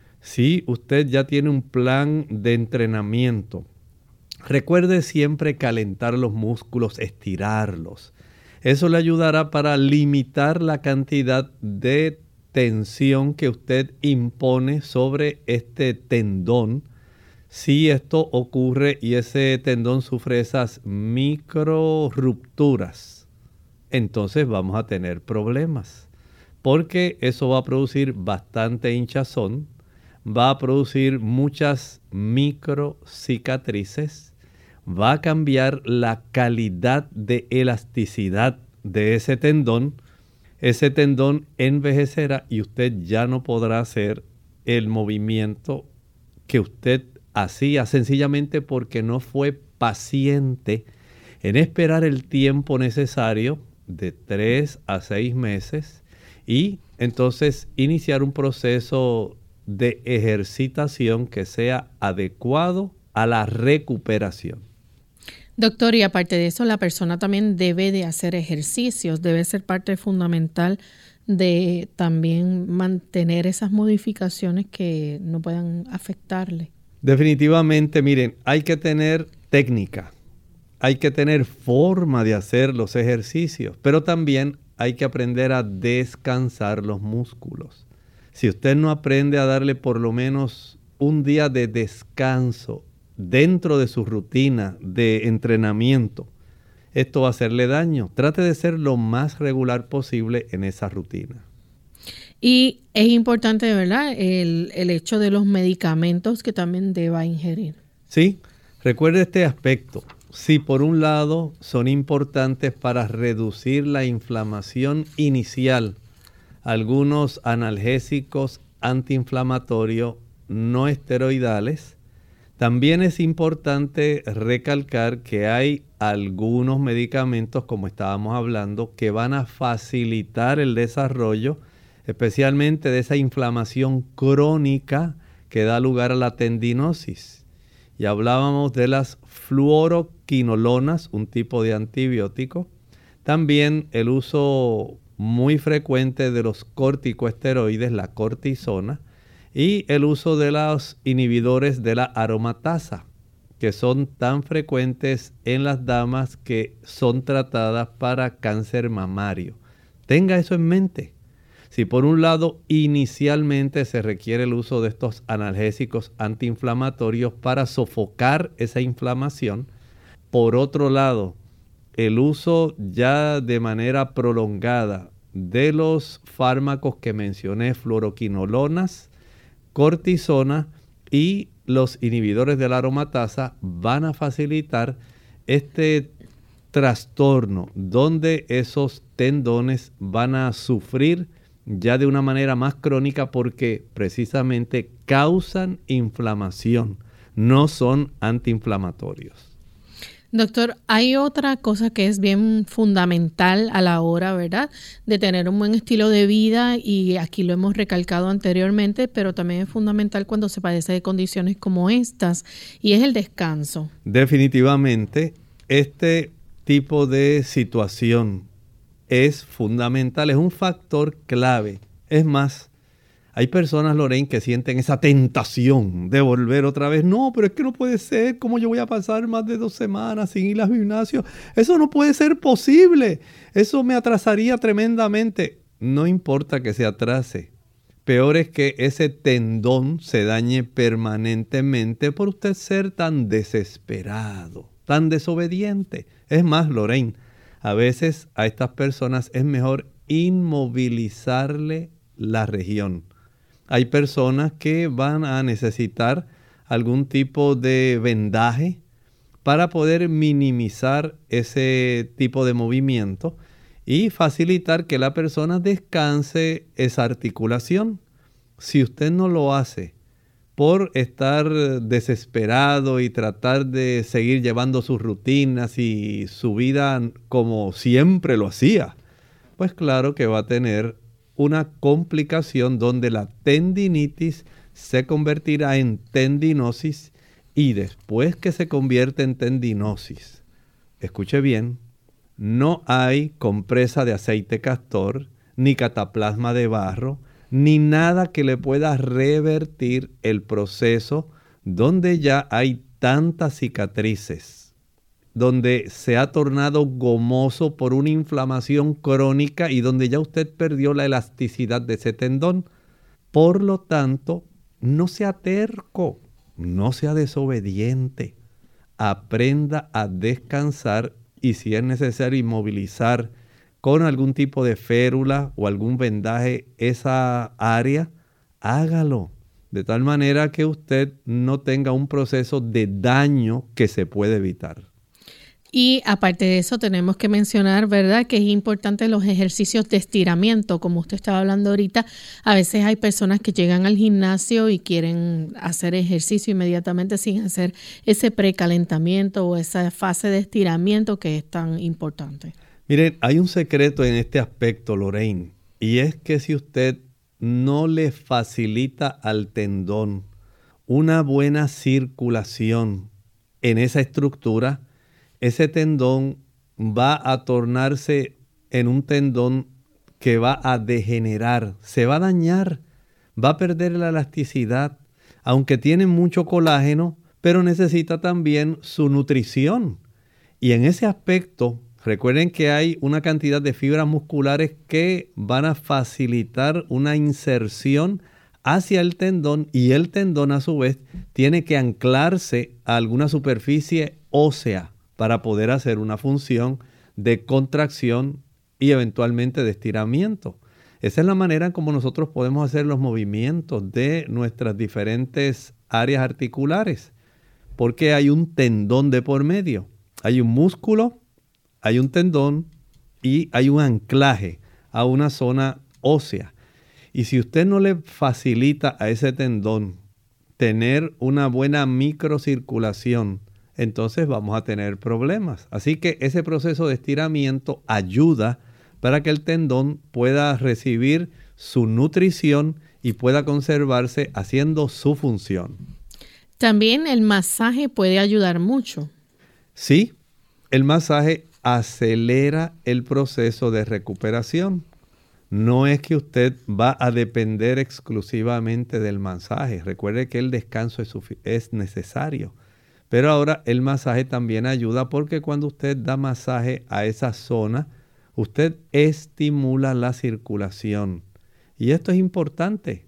si usted ya tiene un plan de entrenamiento, recuerde siempre calentar los músculos, estirarlos. Eso le ayudará para limitar la cantidad de tensión que usted impone sobre este tendón. Si esto ocurre y ese tendón sufre esas micro rupturas, entonces vamos a tener problemas. Porque eso va a producir bastante hinchazón, va a producir muchas micro cicatrices, va a cambiar la calidad de elasticidad de ese tendón. Ese tendón envejecerá y usted ya no podrá hacer el movimiento que usted hacía, sencillamente porque no fue paciente en esperar el tiempo necesario de tres a seis meses y entonces iniciar un proceso de ejercitación que sea adecuado a la recuperación. Doctor, y aparte de eso, la persona también debe de hacer ejercicios, debe ser parte fundamental de también mantener esas modificaciones que no puedan afectarle. Definitivamente, miren, hay que tener técnica, hay que tener forma de hacer los ejercicios, pero también hay que aprender a descansar los músculos. Si usted no aprende a darle por lo menos un día de descanso dentro de su rutina de entrenamiento, esto va a hacerle daño. Trate de ser lo más regular posible en esa rutina. Y es importante, ¿verdad?, el, el hecho de los medicamentos que también deba ingerir. Sí, recuerde este aspecto. Si por un lado son importantes para reducir la inflamación inicial, algunos analgésicos antiinflamatorios no esteroidales, también es importante recalcar que hay algunos medicamentos, como estábamos hablando, que van a facilitar el desarrollo, especialmente de esa inflamación crónica que da lugar a la tendinosis. Y hablábamos de las fluoroquinolonas, un tipo de antibiótico. También el uso muy frecuente de los corticosteroides, la cortisona, y el uso de los inhibidores de la aromatasa, que son tan frecuentes en las damas que son tratadas para cáncer mamario. Tenga eso en mente. Si por un lado inicialmente se requiere el uso de estos analgésicos antiinflamatorios para sofocar esa inflamación, por otro lado, el uso ya de manera prolongada de los fármacos que mencioné, fluoroquinolonas, cortisona y los inhibidores de la aromatasa, van a facilitar este trastorno donde esos tendones van a sufrir ya de una manera más crónica porque precisamente causan inflamación, no son antiinflamatorios. Doctor, hay otra cosa que es bien fundamental a la hora, ¿verdad?, de tener un buen estilo de vida, y aquí lo hemos recalcado anteriormente, pero también es fundamental cuando se padece de condiciones como estas, y es el descanso. Definitivamente, este tipo de situación es fundamental, es un factor clave. Es más, Hay personas, Lorraine, que sienten esa tentación de volver otra vez. No, pero es que no puede ser. ¿Cómo yo voy a pasar más de dos semanas sin ir al gimnasio? Eso no puede ser posible. Eso me atrasaría tremendamente. No importa que se atrase. Peor es que ese tendón se dañe permanentemente por usted ser tan desesperado, tan desobediente. Es más, Lorraine, a veces a estas personas es mejor inmovilizarle la región. Hay personas que van a necesitar algún tipo de vendaje para poder minimizar ese tipo de movimiento y facilitar que la persona descanse esa articulación. Si usted no lo hace por estar desesperado y tratar de seguir llevando sus rutinas y su vida como siempre lo hacía, pues claro que va a tener una complicación donde la tendinitis se convertirá en tendinosis y después que se convierte en tendinosis, escuche bien, no hay compresa de aceite castor, ni cataplasma de barro, ni nada que le pueda revertir el proceso donde ya hay tantas cicatrices, donde se ha tornado gomoso por una inflamación crónica y donde ya usted perdió la elasticidad de ese tendón. Por lo tanto, no sea terco, no sea desobediente. Aprenda a descansar y si es necesario inmovilizar con algún tipo de férula o algún vendaje esa área, hágalo. De tal manera que usted no tenga un proceso de daño que se puede evitar. Y aparte de eso tenemos que mencionar, ¿verdad?, que es importante los ejercicios de estiramiento, como usted estaba hablando ahorita. A veces hay personas que llegan al gimnasio y quieren hacer ejercicio inmediatamente sin hacer ese precalentamiento o esa fase de estiramiento que es tan importante. Miren, hay un secreto en este aspecto, Lorraine, y es que si usted no le facilita al tendón una buena circulación en esa estructura, ese tendón va a tornarse en un tendón que va a degenerar, se va a dañar, va a perder la elasticidad, aunque tiene mucho colágeno, pero necesita también su nutrición. Y en ese aspecto, recuerden que hay una cantidad de fibras musculares que van a facilitar una inserción hacia el tendón y el tendón a su vez tiene que anclarse a alguna superficie ósea para poder hacer una función de contracción y eventualmente de estiramiento. Esa es la manera en como nosotros podemos hacer los movimientos de nuestras diferentes áreas articulares, porque hay un tendón de por medio. Hay un músculo, hay un tendón y hay un anclaje a una zona ósea. Y si usted no le facilita a ese tendón tener una buena microcirculación, entonces vamos a tener problemas. Así que ese proceso de estiramiento ayuda para que el tendón pueda recibir su nutrición y pueda conservarse haciendo su función. También el masaje puede ayudar mucho. Sí, el masaje acelera el proceso de recuperación. No es que usted va a depender exclusivamente del masaje. Recuerde que el descanso es, es necesario. Pero ahora el masaje también ayuda porque cuando usted da masaje a esa zona, usted estimula la circulación. Y esto es importante.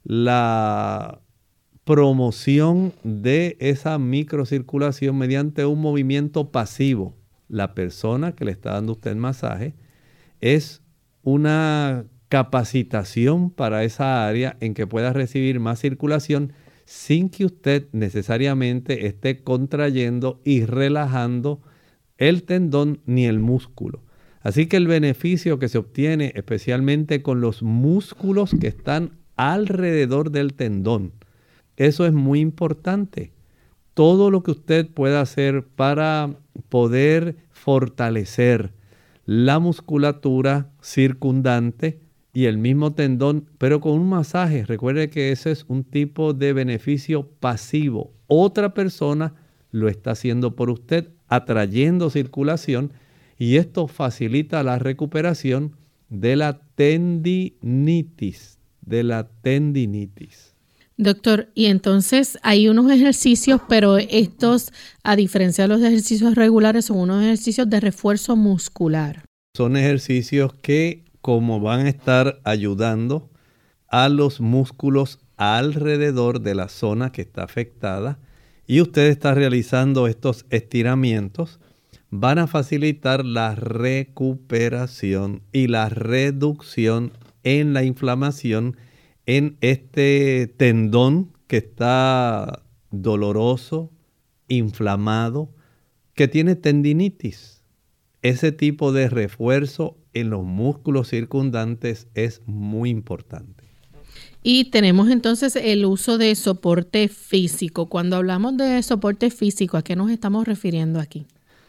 La promoción de esa microcirculación mediante un movimiento pasivo. La persona que le está dando usted masaje es una capacitación para esa área en que pueda recibir más circulación sin que usted necesariamente esté contrayendo y relajando el tendón ni el músculo. Así que el beneficio que se obtiene especialmente con los músculos que están alrededor del tendón, eso es muy importante. Todo lo que usted pueda hacer para poder fortalecer la musculatura circundante y el mismo tendón, pero con un masaje. Recuerde que ese es un tipo de beneficio pasivo. Otra persona lo está haciendo por usted, atrayendo circulación, y esto facilita la recuperación de la tendinitis. de la tendinitis. Doctor, y entonces hay unos ejercicios, pero estos, a diferencia de los ejercicios regulares, son unos ejercicios de refuerzo muscular. Son ejercicios que, como van a estar ayudando a los músculos alrededor de la zona que está afectada, y usted está realizando estos estiramientos, van a facilitar la recuperación y la reducción en la inflamación en este tendón que está doloroso, inflamado, que tiene tendinitis. Ese tipo de refuerzo en los músculos circundantes es muy importante. Y tenemos entonces el uso de soporte físico. Cuando hablamos de soporte físico, ¿a qué nos estamos refiriendo aquí?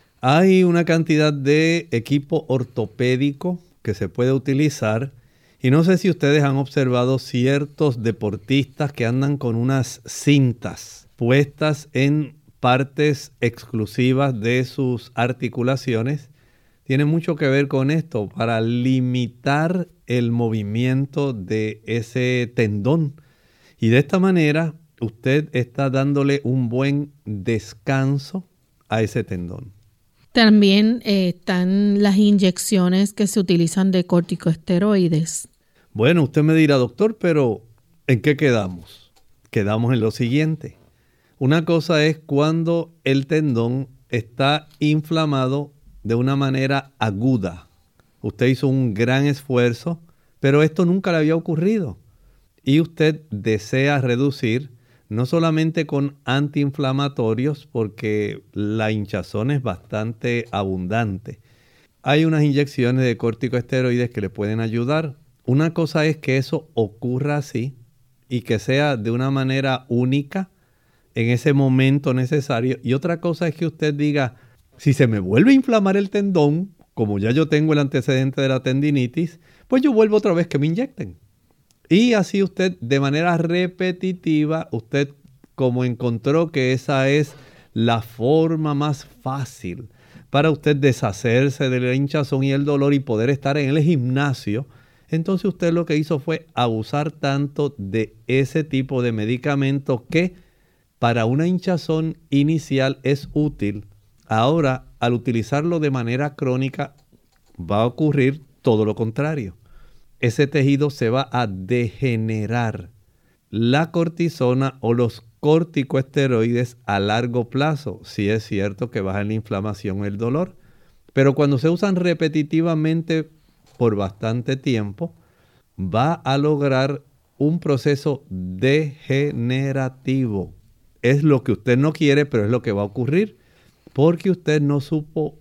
Hay una cantidad de equipo ortopédico que se puede utilizar. Y no sé si ustedes han observado ciertos deportistas que andan con unas cintas puestas en partes exclusivas de sus articulaciones. Tiene mucho que ver con esto, para limitar el movimiento de ese tendón. Y de esta manera, usted está dándole un buen descanso a ese tendón. También eh, están las inyecciones que se utilizan de corticosteroides. Bueno, usted me dirá, doctor, pero ¿en qué quedamos? Quedamos en lo siguiente. Una cosa es cuando el tendón está inflamado de una manera aguda. Usted hizo un gran esfuerzo, pero esto nunca le había ocurrido. Y usted desea reducir, no solamente con antiinflamatorios, porque la hinchazón es bastante abundante. Hay unas inyecciones de corticosteroides que le pueden ayudar. Una cosa es que eso ocurra así y que sea de una manera única en ese momento necesario. Y otra cosa es que usted diga, si se me vuelve a inflamar el tendón, como ya yo tengo el antecedente de la tendinitis, pues yo vuelvo otra vez que me inyecten. Y así usted, de manera repetitiva, usted como encontró que esa es la forma más fácil para usted deshacerse de la hinchazón y el dolor y poder estar en el gimnasio, entonces usted lo que hizo fue abusar tanto de ese tipo de medicamento que para una hinchazón inicial es útil. Ahora, al utilizarlo de manera crónica, va a ocurrir todo lo contrario. Ese tejido se va a degenerar. La cortisona o los corticosteroides a largo plazo, sí es cierto que bajan la inflamación o el dolor, pero cuando se usan repetitivamente por bastante tiempo, va a lograr un proceso degenerativo. Es lo que usted no quiere, pero es lo que va a ocurrir, porque usted no supo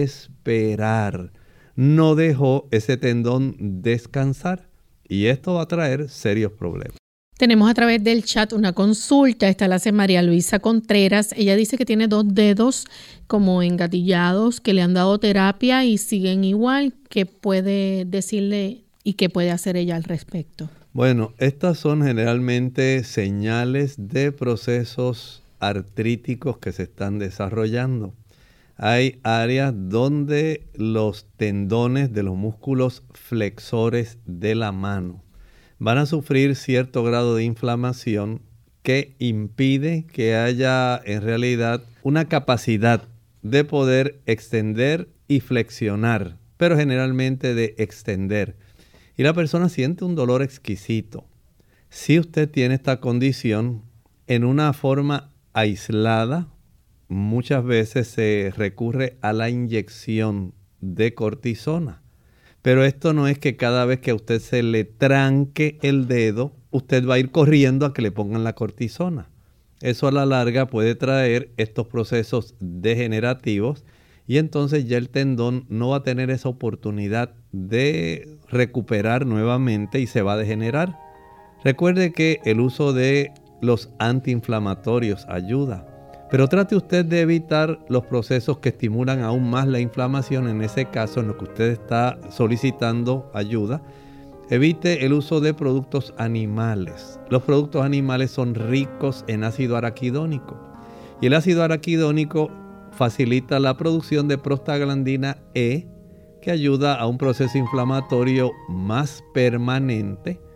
esperar, no dejó ese tendón descansar, y esto va a traer serios problemas. Tenemos a través del chat una consulta, esta la hace María Luisa Contreras. Ella dice que tiene dos dedos como engatillados, que le han dado terapia y siguen igual. ¿Qué puede decirle y qué puede hacer ella al respecto? Bueno, estas son generalmente señales de procesos artríticos que se están desarrollando. Hay áreas donde los tendones de los músculos flexores de la mano van a sufrir cierto grado de inflamación que impide que haya en realidad una capacidad de poder extender y flexionar, pero generalmente de extender. Y la persona siente un dolor exquisito. Si usted tiene esta condición en una forma aislada, muchas veces se recurre a la inyección de cortisona. Pero esto no es que cada vez que a usted se le tranque el dedo, usted va a ir corriendo a que le pongan la cortisona. Eso a la larga puede traer estos procesos degenerativos y entonces ya el tendón no va a tener esa oportunidad de recuperar nuevamente y se va a degenerar. Recuerde que el uso de los antiinflamatorios ayuda. Pero trate usted de evitar los procesos que estimulan aún más la inflamación. En ese caso, en lo que usted está solicitando ayuda, evite el uso de productos animales. Los productos animales son ricos en ácido araquidónico. Y el ácido araquidónico facilita la producción de prostaglandina E, que ayuda a un proceso inflamatorio más permanente.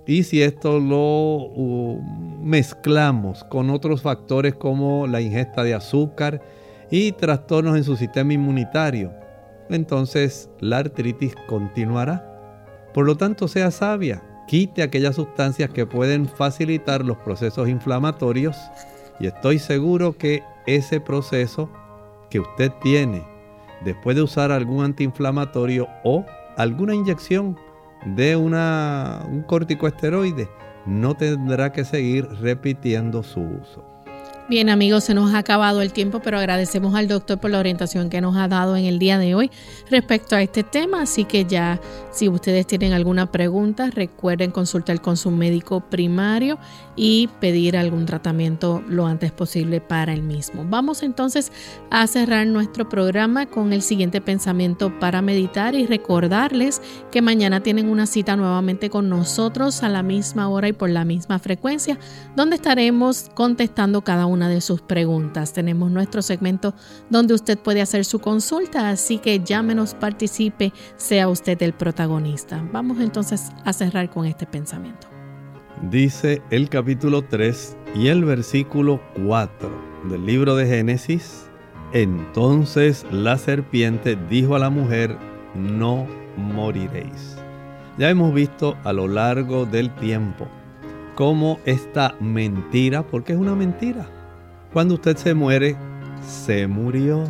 Y si esto lo uh, mezclamos con otros factores como la ingesta de azúcar y trastornos en su sistema inmunitario, entonces la artritis continuará. Por lo tanto, sea sabia, quite aquellas sustancias que pueden facilitar los procesos inflamatorios y estoy seguro que ese proceso que usted tiene después de usar algún antiinflamatorio o alguna inyección de una, un corticoesteroide, no tendrá que seguir repitiendo su uso. Bien, amigos, se nos ha acabado el tiempo, pero agradecemos al doctor por la orientación que nos ha dado en el día de hoy respecto a este tema. Así que ya, si ustedes tienen alguna pregunta, recuerden consultar con su médico primario y pedir algún tratamiento lo antes posible para el mismo. Vamos entonces a cerrar nuestro programa con el siguiente pensamiento para meditar y recordarles que mañana tienen una cita nuevamente con nosotros a la misma hora y por la misma frecuencia, donde estaremos contestando cada una de sus preguntas. Tenemos nuestro segmento donde usted puede hacer su consulta, así que llámenos, participe, sea usted el protagonista. Vamos entonces a cerrar con este pensamiento. Dice el capítulo tres y el versículo cuatro del libro de Génesis: entonces la serpiente dijo a la mujer, no moriréis. Ya hemos visto a lo largo del tiempo cómo esta mentira, porque es una mentira, cuando usted se muere, se murió.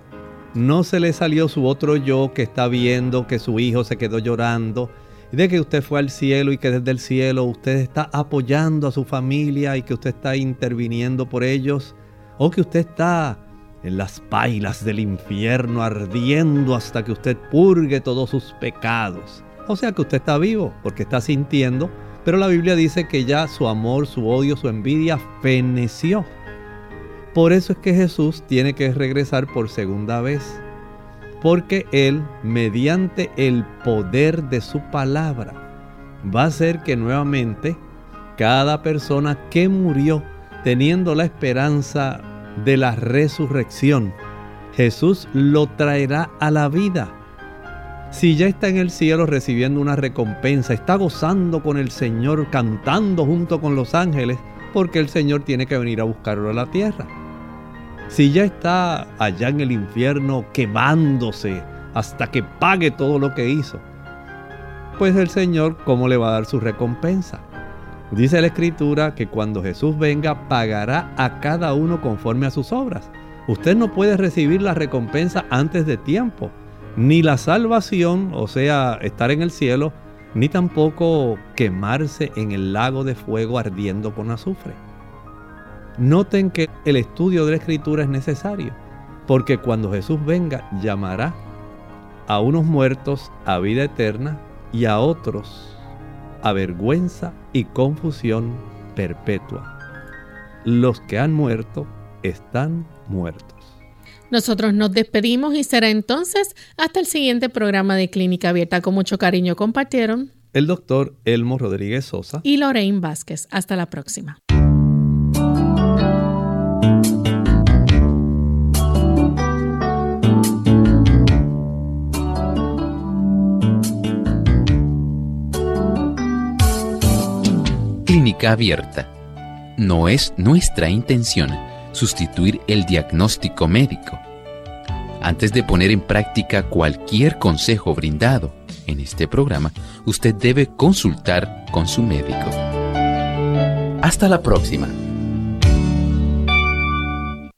No se le salió su otro yo que está viendo que su hijo se quedó llorando, y de que usted fue al cielo y que desde el cielo usted está apoyando a su familia y que usted está interviniendo por ellos, o que usted está en las pailas del infierno ardiendo hasta que usted purgue todos sus pecados. O sea que usted está vivo porque está sintiendo, pero la Biblia dice que ya su amor, su odio, su envidia feneció. Por eso es que Jesús tiene que regresar por segunda vez, porque Él, mediante el poder de su palabra, va a hacer que nuevamente cada persona que murió teniendo la esperanza de la resurrección, Jesús lo traerá a la vida. Si ya está en el cielo recibiendo una recompensa, está gozando con el Señor, cantando junto con los ángeles, porque el Señor tiene que venir a buscarlo a la tierra. Si ya está allá en el infierno quemándose hasta que pague todo lo que hizo, pues el Señor, ¿cómo le va a dar su recompensa? Dice la Escritura que cuando Jesús venga, pagará a cada uno conforme a sus obras. Usted no puede recibir la recompensa antes de tiempo, ni la salvación, o sea, estar en el cielo, ni tampoco quemarse en el lago de fuego ardiendo con azufre. Noten que el estudio de la Escritura es necesario, porque cuando Jesús venga, llamará a unos muertos a vida eterna y a otros a vergüenza y confusión perpetua. Los que han muerto están muertos. Nosotros nos despedimos y será entonces hasta el siguiente programa de Clínica Abierta. Con mucho cariño compartieron el doctor Elmo Rodríguez Sosa y Lorraine Vázquez. Hasta la próxima. Clínica Abierta. No es nuestra intención sustituir el diagnóstico médico. Antes de poner en práctica cualquier consejo brindado en este programa, usted debe consultar con su médico. Hasta la próxima.